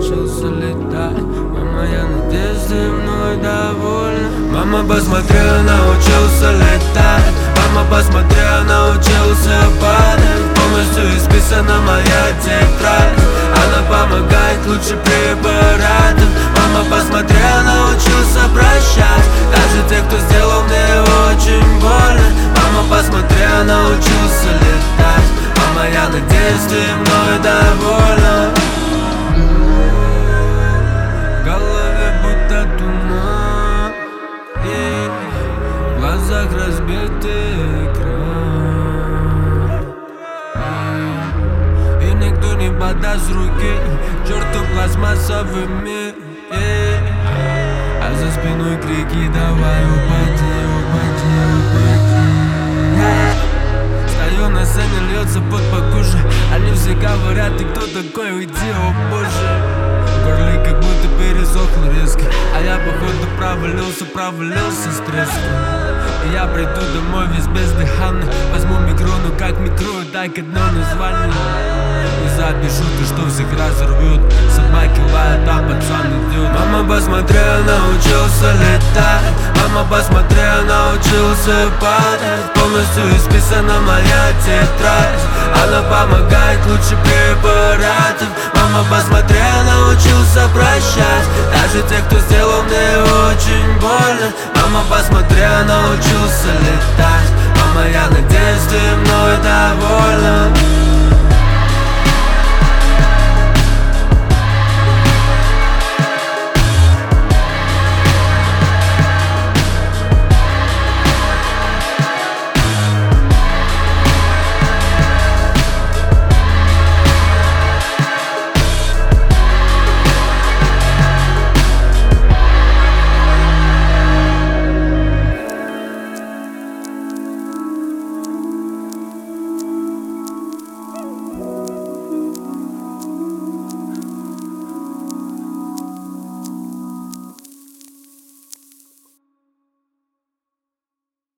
научился летать. Мама, я надеюсь, ты мной довольна. Мама, посмотри, я научился летать. Мама, посмотри, я научился падать. Полностью исписана моя тетрадь. Она помогает лучше препаратов. Мама, посмотри, я научился прощать даже тех, кто сделал мне очень больно. Мама, посмотри, я научился летать. Мама, я надеюсь, ты мной довольна. В голове будто туман, и в глазах разбитый экран, и никто не подаст руки черту пластмассовый мир, а за спиной крики: давай упади, упади, упади. Стою на сцене, льется пот по коже. Они все говорят: ты кто такой, уйди, о боже. В горле как будто пересохло резко, а я походу провалился с треском. И я приду домой весь бездыханный. Возьму микрону как метро, так одно название. И запишу то, что всех разорвет. Собаки лают, а пацан идет. Мама, посмотри, я научился летать. Мама, посмотри, я научился падать. Полностью исписана моя тетрадь. Она помогает лучше препаратов. Мама, посмотри, я научился прощать даже тех, кто сделал мне очень больно. Мама, посмотри, я научился летать. Мама, я надеюсь, ты мной довольна.